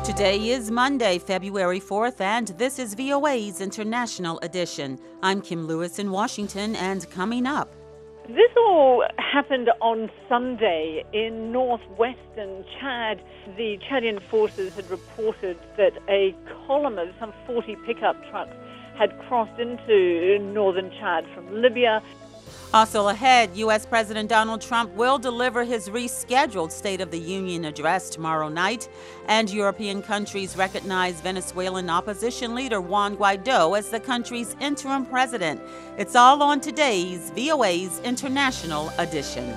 Today is Monday, February 4th, and this is VOA's International Edition. I'm Kim Lewis in Washington, and coming up. This all happened on Sunday in northwestern Chad. The Chadian forces had reported that a column of some 40 pickup trucks had crossed into northern Chad from Libya. Also ahead, U.S. President Donald Trump will deliver his rescheduled State of the Union address tomorrow night, and European countries recognize Venezuelan opposition leader Juan Guaido as the country's interim president. It's all on today's VOA's International Edition.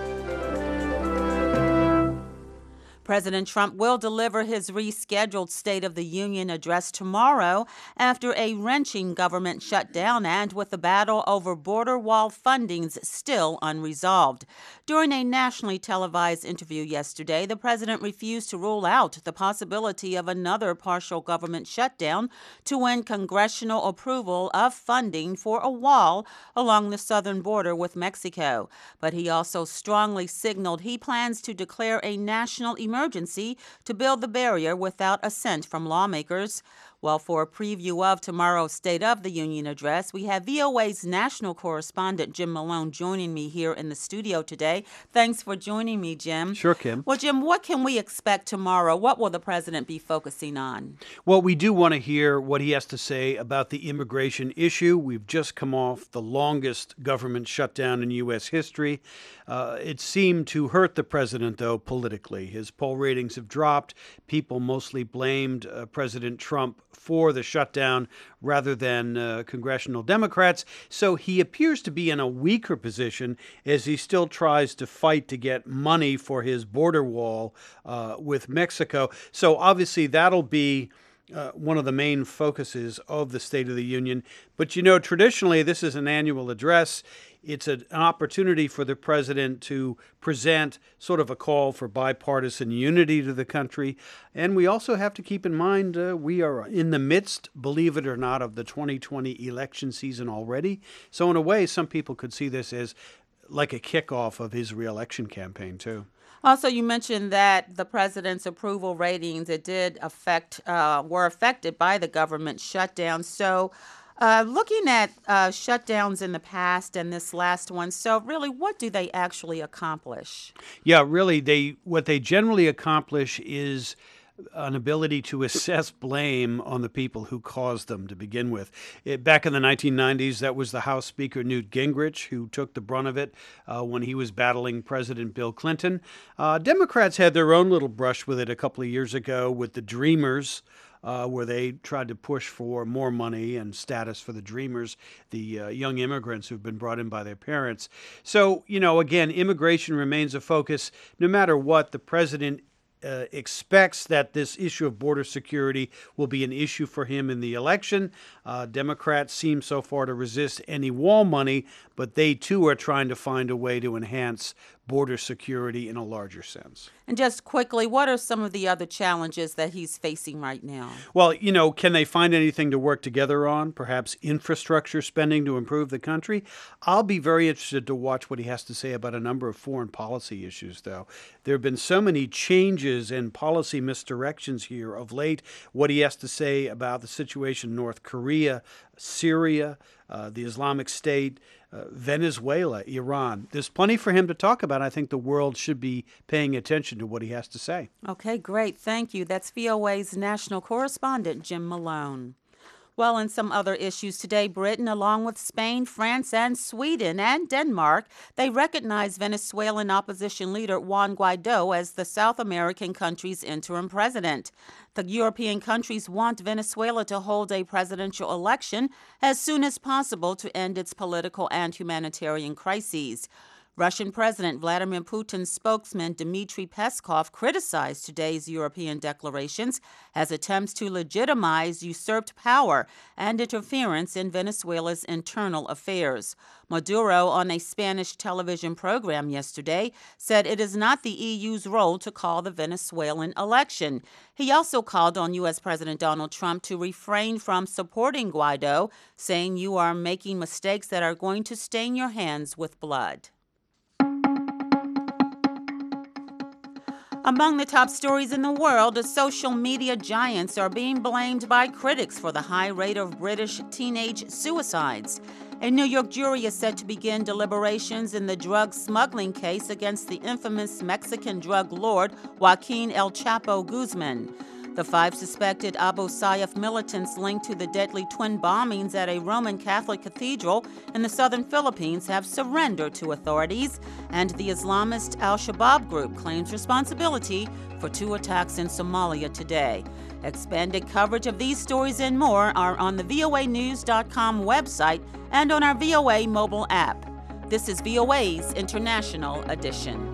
President Trump will deliver his rescheduled State of the Union address tomorrow after a wrenching government shutdown and with the battle over border wall fundings still unresolved. During a nationally televised interview yesterday, the president refused to rule out the possibility of another partial government shutdown to win congressional approval of funding for a wall along the southern border with Mexico. But he also strongly signaled he plans to declare a national emergency to build the barrier without assent from lawmakers. Well, for a preview of tomorrow's State of the Union address, we have VOA's national correspondent Jim Malone joining me here in the studio today. Thanks for joining me, Jim. Sure, Kim. Well, Jim, what can we expect tomorrow? What will the president be focusing on? Well, we do want to hear what he has to say about the immigration issue. We've just come off the longest government shutdown in U.S. history. It seemed to hurt the president, though, politically. His poll ratings have dropped. People mostly blamed President Trump for the shutdown rather than congressional Democrats. So he appears to be in a weaker position as he still tries to fight to get money for his border wall with Mexico. So obviously that'll be one of the main focuses of the State of the Union. But, you know, traditionally this is an annual address. It's an opportunity for the president to present sort of a call for bipartisan unity to the country. And we also have to keep in mind we are in the midst, believe it or not, of the 2020 election season already. So in a way, some people could see this as like a kickoff of his reelection campaign, too. Also, you mentioned that the president's approval ratings, it did were affected by the government shutdown. So looking at shutdowns in the past and this last one, so really, what do they actually accomplish? Yeah, really, what they generally accomplish is an ability to assess blame on the people who caused them to begin with. Back in the 1990s, that was the House Speaker Newt Gingrich who took the brunt of it when he was battling President Bill Clinton. Democrats had their own little brush with it a couple of years ago with the Dreamers, where they tried to push for more money and status for the Dreamers, the young immigrants who've been brought in by their parents. So, you know, again, immigration remains a focus. No matter what, the president expects that this issue of border security will be an issue for him in the election. Democrats seem so far to resist any wall money, but they too are trying to find a way to enhance border security in a larger sense. And just quickly, what are some of the other challenges that he's facing right now? Well, you know, can they find anything to work together on? Perhaps infrastructure spending to improve the country? I'll be very interested to watch what he has to say about a number of foreign policy issues, though. There have been so many changes and policy misdirections here of late. What he has to say about the situation in North Korea, Syria, the Islamic State, Venezuela, Iran. There's plenty for him to talk about. I think the world should be paying attention to what he has to say. Okay, great. Thank you. That's VOA's national correspondent, Jim Malone. Well, in some other issues today, Britain, along with Spain, France, and Sweden, and Denmark, they recognize Venezuelan opposition leader Juan Guaido as the South American country's interim president. The European countries want Venezuela to hold a presidential election as soon as possible to end its political and humanitarian crises. Russian President Vladimir Putin's spokesman Dmitry Peskov criticized today's European declarations as attempts to legitimize usurped power and interference in Venezuela's internal affairs. Maduro, on a Spanish television program yesterday, said it is not the EU's role to call the Venezuelan election. He also called on U.S. President Donald Trump to refrain from supporting Guaido, saying you are making mistakes that are going to stain your hands with blood. Among the top stories in the world, the social media giants are being blamed by critics for the high rate of British teenage suicides. A New York jury is set to begin deliberations in the drug smuggling case against the infamous Mexican drug lord Joaquin El Chapo Guzman. The 5 suspected Abu Sayyaf militants linked to the deadly twin bombings at a Roman Catholic cathedral in the southern Philippines have surrendered to authorities, and the Islamist Al-Shabaab group claims responsibility for 2 attacks in Somalia today. Expanded coverage of these stories and more are on the voanews.com website and on our VOA mobile app. This is VOA's International Edition.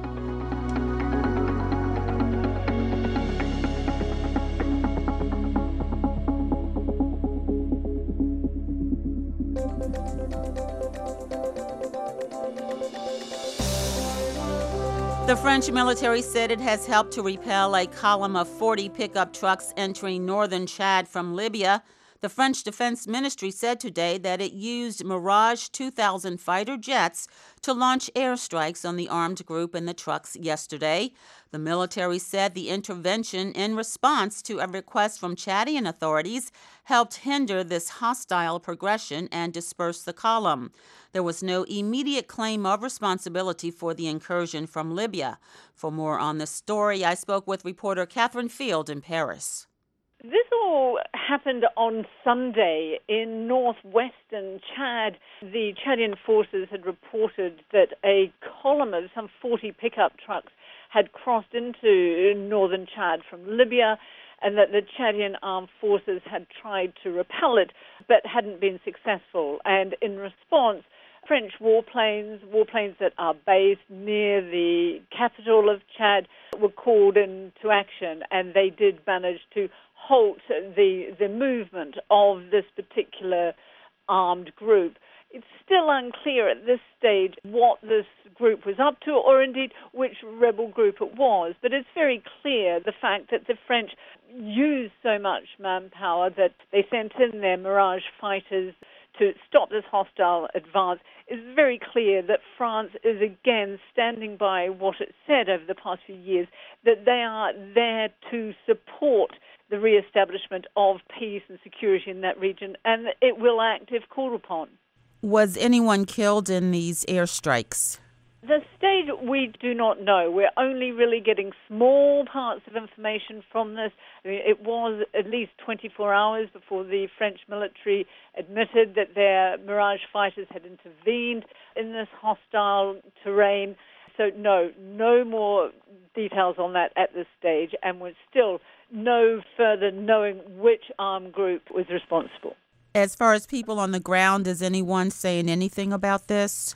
The French military said it has helped to repel a column of 40 pickup trucks entering northern Chad from Libya. The French Defense Ministry said today that it used Mirage 2000 fighter jets to launch airstrikes on the armed group in the trucks yesterday. The military said the intervention in response to a request from Chadian authorities helped hinder this hostile progression and disperse the column. There was no immediate claim of responsibility for the incursion from Libya. For more on this story, I spoke with reporter Catherine Field in Paris. This all happened on Sunday in northwestern Chad. The Chadian forces had reported that a column of some 40 pickup trucks had crossed into northern Chad from Libya, and that the Chadian armed forces had tried to repel it but hadn't been successful. And in response, French warplanes that are based near the capital of Chad, were called into action, and they did manage to halt the movement of this particular armed group. It's still unclear at this stage what this group was up to, or indeed which rebel group it was. But it's very clear the fact that the French used so much manpower that they sent in their Mirage fighters to stop this hostile advance. It's very clear that France is again standing by what it said over the past few years, that they are there to support the re-establishment of peace and security in that region, and it will act if called upon. Was anyone killed in these airstrikes? The stage we do not know. We're only really getting small parts of information from this. I mean, it was at least 24 hours before the French military admitted that their Mirage fighters had intervened in this hostile terrain. So no more details on that at this stage, and we're still no further knowing which armed group was responsible. As far as people on the ground, is anyone saying anything about this?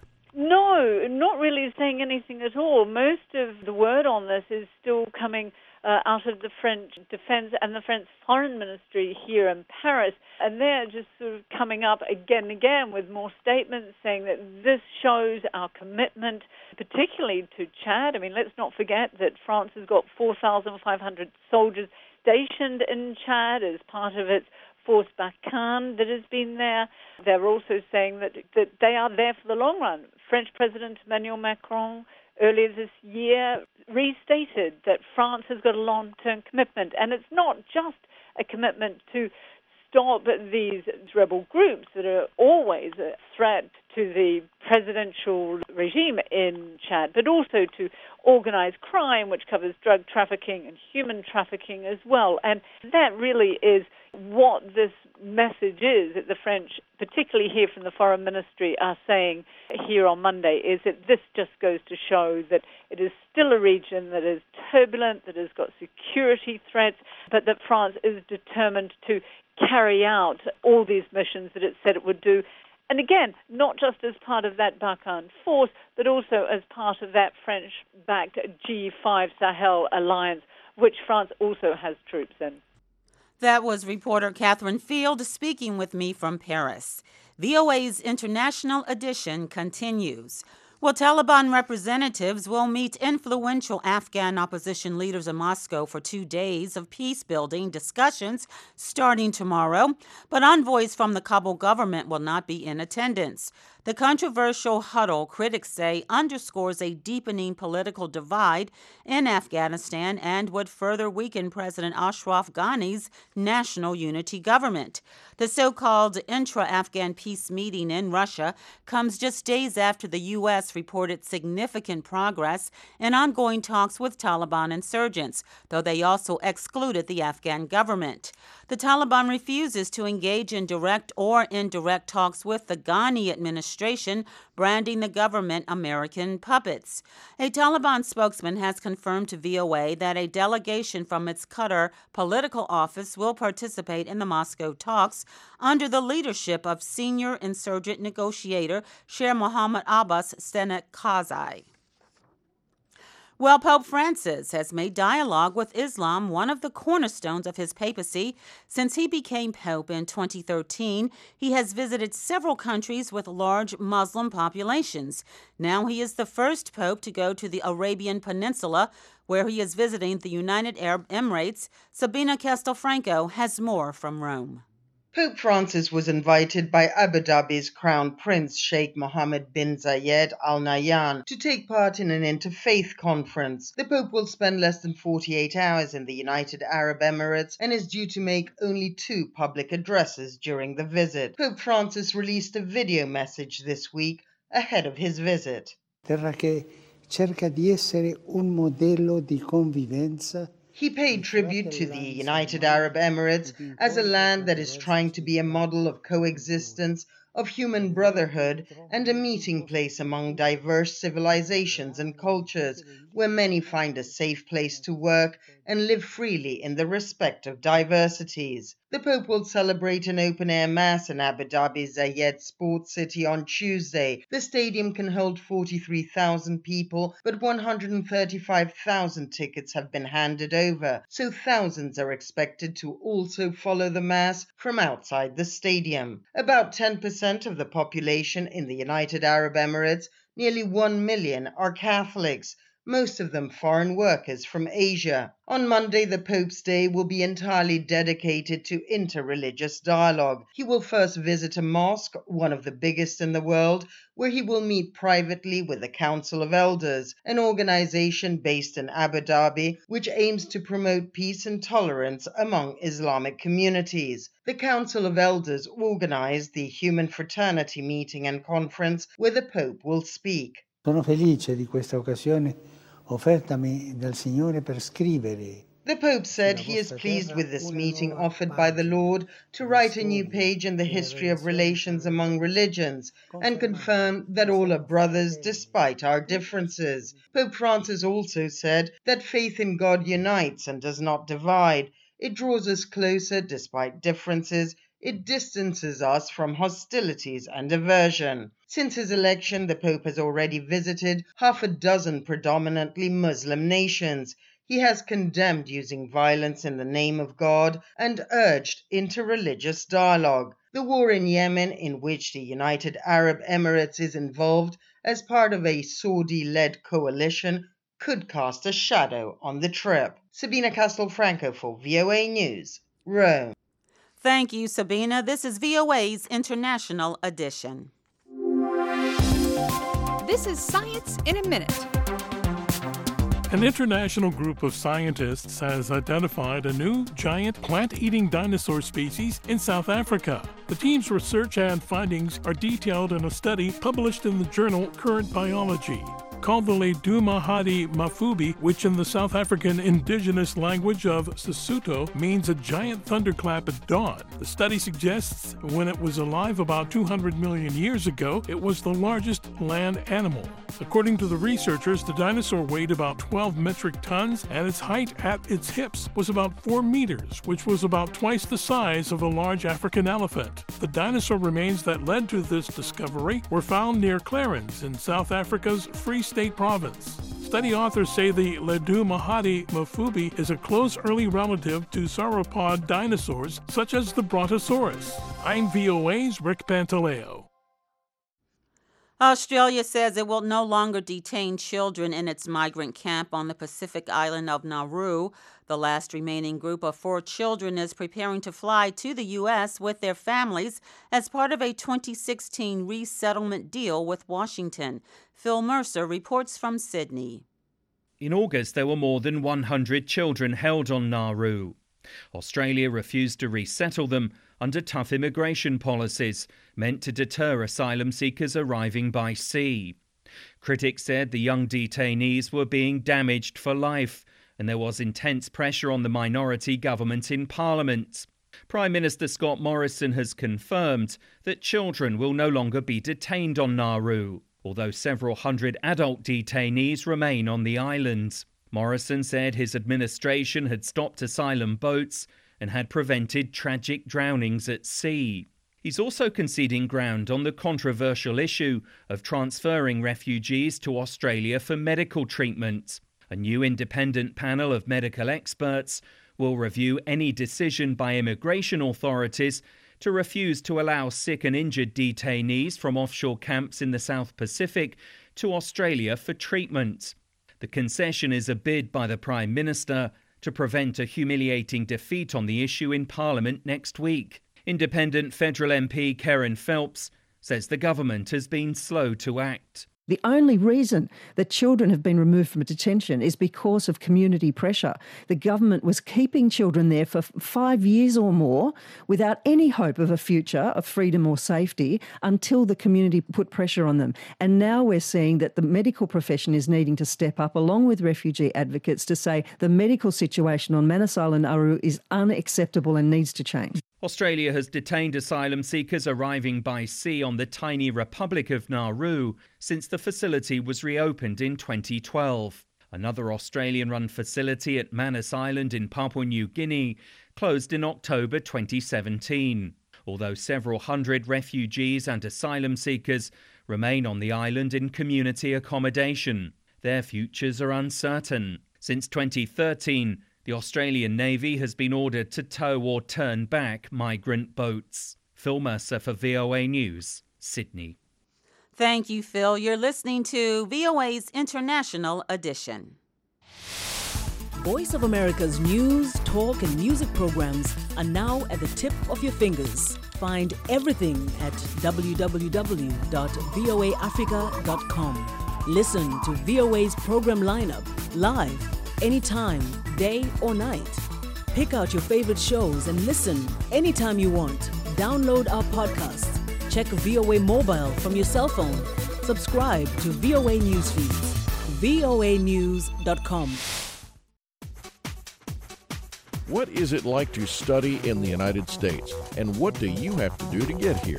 No, not really saying anything at all. Most of the word on this is still coming out of the French Defense and the French Foreign Ministry here in Paris, and they're just sort of coming up again and again with more statements saying that this shows our commitment, particularly to Chad. I mean, let's not forget that France has got 4,500 soldiers stationed in Chad as part of its Force Barkhane that has been there. They're also saying that they are there for the long run. French President Emmanuel Macron earlier this year restated that France has got a long-term commitment, and it's not just a commitment to stop these rebel groups that are always a threat to the presidential regime in Chad, but also to organized crime, which covers drug trafficking and human trafficking as well. And that really is what this message is that the French, particularly here from the Foreign Ministry, are saying here on Monday, is that this just goes to show that it is still a region that is turbulent, that has got security threats, but that France is determined to carry out all these missions that it said it would do. And again, not just as part of that Barkhane force, but also as part of that French-backed G5 Sahel alliance, which France also has troops in. That was reporter Catherine Field speaking with me from Paris. VOA's International Edition continues. Well, Taliban representatives will meet influential Afghan opposition leaders in Moscow for 2 days of peace-building discussions starting tomorrow, but envoys from the Kabul government will not be in attendance. The controversial huddle, critics say, underscores a deepening political divide in Afghanistan and would further weaken President Ashraf Ghani's national unity government. The so-called intra-Afghan peace meeting in Russia comes just days after the U.S. reported significant progress in ongoing talks with Taliban insurgents, though they also excluded the Afghan government. The Taliban refuses to engage in direct or indirect talks with the Ghani administration, branding the government American puppets. A Taliban spokesman has confirmed to VOA that a delegation from its Qatar political office will participate in the Moscow talks under the leadership of senior insurgent negotiator Sher Mohammad Abbas Senekazi. Well, Pope Francis has made dialogue with Islam one of the cornerstones of his papacy. Since he became Pope in 2013, he has visited several countries with large Muslim populations. Now he is the first Pope to go to the Arabian Peninsula, where he is visiting the United Arab Emirates. Sabina Castelfranco has more from Rome. Pope Francis was invited by Abu Dhabi's Crown Prince Sheikh Mohammed bin Zayed Al Nahyan to take part in an interfaith conference. The Pope will spend less than 48 hours in the United Arab Emirates and is due to make only 2 public addresses during the visit. Pope Francis released a video message this week ahead of his visit. Terra che cerca di essere un modello di convivenza. He paid tribute to the United Arab Emirates as a land that is trying to be a model of coexistence, of human brotherhood, and a meeting place among diverse civilizations and cultures, where many find a safe place to work and live freely in the respect of diversities. The Pope will celebrate an open-air mass in Abu Dhabi's Zayed Sports City on Tuesday. The stadium can hold 43,000 people, but 135,000 tickets have been handed over, so thousands are expected to also follow the mass from outside the stadium. About 10% of the population in the United Arab Emirates, nearly 1 million, are Catholics, most of them foreign workers from Asia. On Monday, the Pope's Day will be entirely dedicated to interreligious dialogue. He will first visit a mosque, one of the biggest in the world, where he will meet privately with the Council of Elders, an organization based in Abu Dhabi which aims to promote peace and tolerance among Islamic communities. The Council of Elders organized the Human Fraternity meeting and conference where the Pope will speak. Sono felice di questa occasione offertami dal Signore per scrivere. The Pope said he is pleased with this meeting offered by the Lord to write a new page in the history of relations among religions and confirm that all are brothers despite our differences. Pope Francis also said that faith in God unites and does not divide. It draws us closer despite differences. It distances us from hostilities and aversion. Since his election, the Pope has already visited half a dozen predominantly Muslim nations. He has condemned using violence in the name of God and urged interreligious dialogue. The war in Yemen, in which the United Arab Emirates is involved as part of a Saudi-led coalition, could cast a shadow on the trip. Sabina Castelfranco for VOA News, Rome. Thank you, Sabina. This is VOA's International Edition. This is Science in a Minute. An international group of scientists has identified a new giant plant-eating dinosaur species in South Africa. The team's research and findings are detailed in a study published in the journal Current Biology. Called the Ledumahadi Mafubi, which in the South African indigenous language of Sesotho means a giant thunderclap at dawn. The study suggests when it was alive about 200 million years ago, it was the largest land animal. According to the researchers, the dinosaur weighed about 12 metric tons and its height at its hips was about 4 meters, which was about twice the size of a large African elephant. The dinosaur remains that led to this discovery were found near Clarens in South Africa's Free State Province. Study authors say the Ledumahadi Mafubi is a close early relative to sauropod dinosaurs such as the Brontosaurus. I'm VOA's Rick Pantaleo. Australia says it will no longer detain children in its migrant camp on the Pacific island of Nauru. The last remaining group of 4 children is preparing to fly to the U.S. with their families as part of a 2016 resettlement deal with Washington. Phil Mercer reports from Sydney. In August, there were more than 100 children held on Nauru. Australia refused to resettle them under tough immigration policies meant to deter asylum seekers arriving by sea. Critics said the young detainees were being damaged for life, and there was intense pressure on the minority government in Parliament. Prime Minister Scott Morrison has confirmed that children will no longer be detained on Nauru, although several hundred adult detainees remain on the island. Morrison said his administration had stopped asylum boats and had prevented tragic drownings at sea. He's also conceding ground on the controversial issue of transferring refugees to Australia for medical treatment. A new independent panel of medical experts will review any decision by immigration authorities to refuse to allow sick and injured detainees from offshore camps in the South Pacific to Australia for treatment. The concession is a bid by the Prime Minister to prevent a humiliating defeat on the issue in Parliament next week. Independent federal MP Karen Phelps says the government has been slow to act. The only reason that children have been removed from detention is because of community pressure. The government was keeping children there for 5 years or more without any hope of a future of freedom or safety until the community put pressure on them. And now we're seeing that the medical profession is needing to step up along with refugee advocates to say the medical situation on Manus Island, Nauru is unacceptable and needs to change. Australia has detained asylum seekers arriving by sea on the tiny Republic of Nauru since the facility was reopened in 2012. Another Australian-run facility at Manus Island in Papua New Guinea closed in October 2017. Although several hundred refugees and asylum seekers remain on the island in community accommodation, their futures are uncertain. Since 2013, the Australian Navy has been ordered to tow or turn back migrant boats. Phil Mercer for VOA News, Sydney. Thank you, Phil. You're listening to VOA's International Edition. Voice of America's news, talk, and music programs are now at the tip of your fingers. Find everything at www.voaafrica.com. Listen to VOA's program lineup live, anytime, day or night. Pick out your favorite shows and listen anytime you want. Download our podcasts. Check VOA Mobile from your cell phone. Subscribe to VOA News feeds. voanews.com. What is it like to study in the United States, and what do you have to do to get here?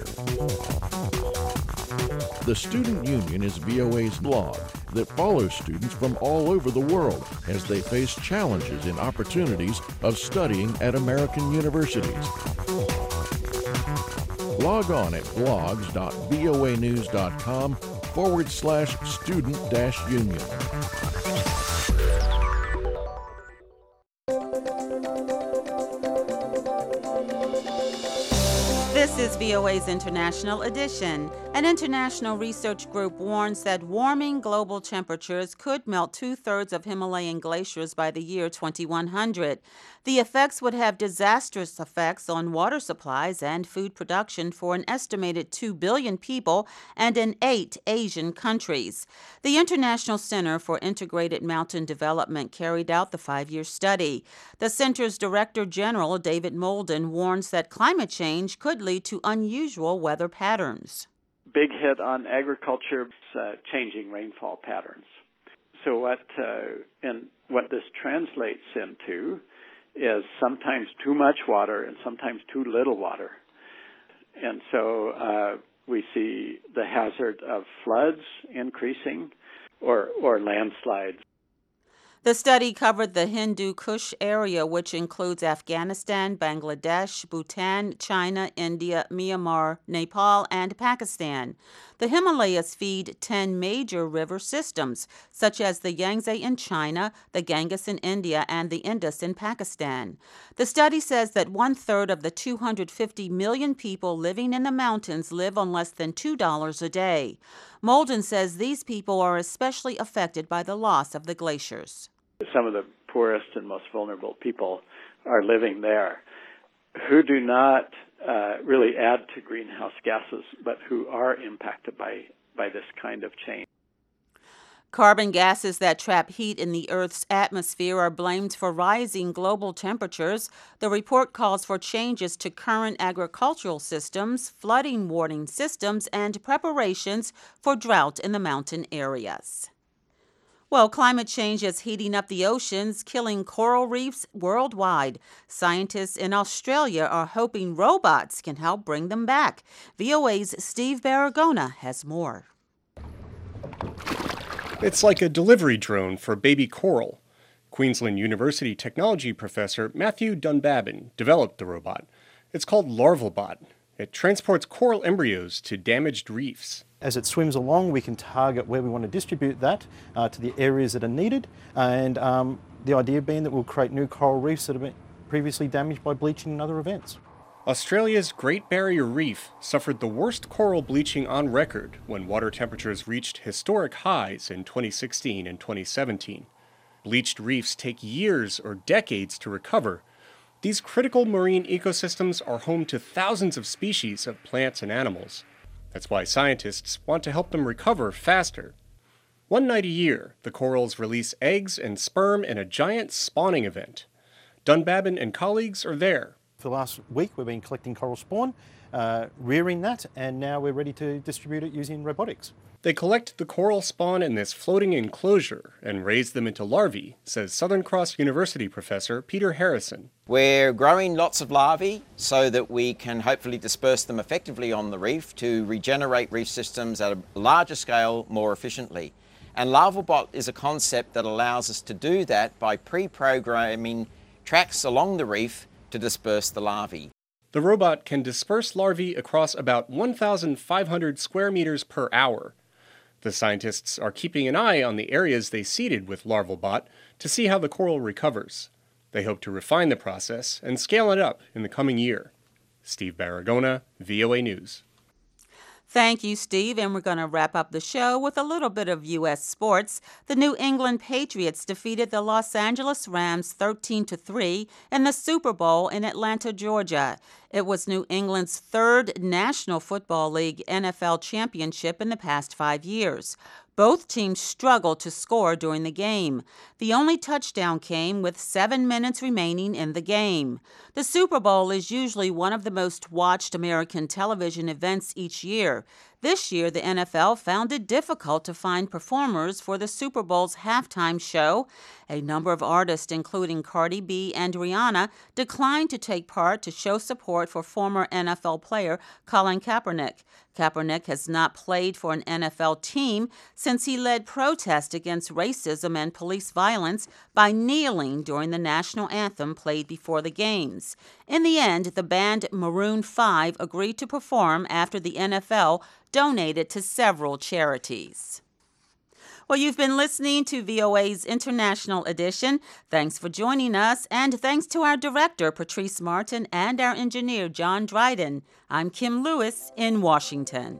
The Student Union is VOA's blog that follows students from all over the world as they face challenges and opportunities of studying at American universities. Log on at blogs.voanews.com/student-union. This is VOA's International Edition. An international research group warns that warming global temperatures could melt 2/3 of Himalayan glaciers by the year 2100. The effects would have disastrous effects on water supplies and food production for an estimated 2 billion people and in 8 Asian countries. The International Center for Integrated Mountain Development carried out the 5-year study. The center's Director General, David Molden, warns that climate change could lead to unusual weather patterns. Big hit on agriculture, changing rainfall patterns. So what this translates into is sometimes too much water and sometimes too little water. And so we see the hazard of floods increasing or landslides. The study covered the Hindu Kush area, which includes Afghanistan, Bangladesh, Bhutan, China, India, Myanmar, Nepal, and Pakistan. The Himalayas feed 10 major river systems, such as the Yangtze in China, the Ganges in India, and the Indus in Pakistan. The study says that 1/3 of the 250 million people living in the mountains live on less than $2 a day. Molden says these people are especially affected by the loss of the glaciers. Some of the poorest and most vulnerable people are living there who do not really add to greenhouse gases, but who are impacted by this kind of change. Carbon gases that trap heat in the Earth's atmosphere are blamed for rising global temperatures. The report calls for changes to current agricultural systems, flooding warning systems, and preparations for drought in the mountain areas. Well, climate change is heating up the oceans, killing coral reefs worldwide. Scientists in Australia are hoping robots can help bring them back. VOA's Steve Baragona has more. It's like a delivery drone for baby coral. Queensland University technology professor Matthew Dunbabin developed the robot. It's called LarvalBot. It transports coral embryos to damaged reefs. As it swims along, we can target where we want to distribute that to the areas that are needed, and the idea being that we'll create new coral reefs that have been previously damaged by bleaching and other events. Australia's Great Barrier Reef suffered the worst coral bleaching on record when water temperatures reached historic highs in 2016 and 2017. Bleached reefs take years or decades to recover. These critical marine ecosystems are home to thousands of species of plants and animals. That's why scientists want to help them recover faster. One night a year, the corals release eggs and sperm in a giant spawning event. Dunbabin and colleagues are there. For the last week, we've been collecting coral spawn, rearing that, and now we're ready to distribute it using robotics. They collect the coral spawn in this floating enclosure and raise them into larvae, says Southern Cross University professor Peter Harrison. We're growing lots of larvae so that we can hopefully disperse them effectively on the reef to regenerate reef systems at a larger scale more efficiently. And LarvalBot is a concept that allows us to do that by pre-programming tracks along the reef to disperse the larvae. The robot can disperse larvae across about 1,500 square meters per hour. The scientists are keeping an eye on the areas they seeded with LarvalBot to see how the coral recovers. They hope to refine the process and scale it up in the coming year. Steve Baragona, VOA News. Thank you, Steve. And we're going to wrap up the show with a little bit of U.S. sports. The New England Patriots defeated the Los Angeles Rams 13-3 in the Super Bowl in Atlanta, Georgia. It was New England's third National Football League NFL championship in the past 5 years. Both teams struggled to score during the game. The only touchdown came with 7 minutes remaining in the game. The Super Bowl is usually one of the most watched American television events each year. This year, the NFL found it difficult to find performers for the Super Bowl's halftime show. A number of artists, including Cardi B and Rihanna, declined to take part to show support for former NFL player Colin Kaepernick. Kaepernick has not played for an NFL team since he led protests against racism and police violence by kneeling during the national anthem played before the games. In the end, the band Maroon 5 agreed to perform after the NFL donated to several charities. Well, you've been listening to VOA's International Edition. Thanks for joining us, and thanks to our director, Patrice Martin, and our engineer, John Dryden. I'm Kim Lewis in Washington.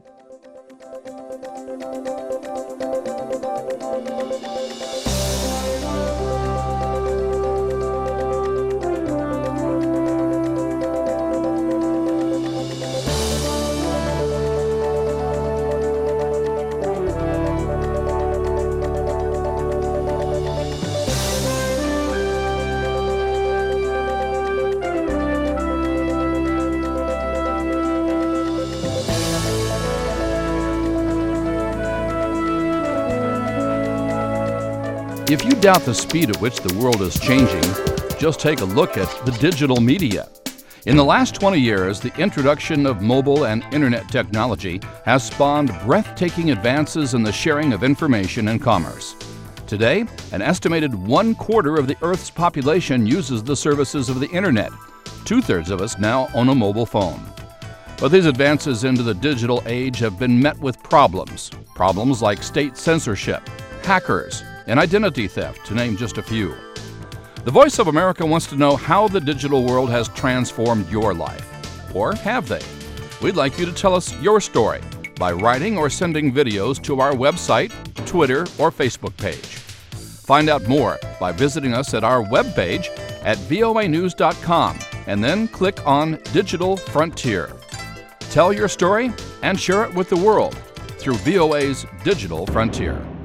If you doubt the speed at which the world is changing, just take a look at the digital media. In the last 20 years, the introduction of mobile and internet technology has spawned breathtaking advances in the sharing of information and commerce. Today, an estimated 1/4 of the Earth's population uses the services of the internet. 2/3 of us now own a mobile phone. But these advances into the digital age have been met with problems. Problems like state censorship, hackers, and identity theft, to name just a few. The Voice of America wants to know how the digital world has transformed your life. Or have they? We'd like you to tell us your story. by writing or sending videos to our website, Twitter, or Facebook page. Find out more by visiting us at our webpage at voanews.com and then click on Digital Frontier. Tell your story and share it with the world through VOA's Digital Frontier.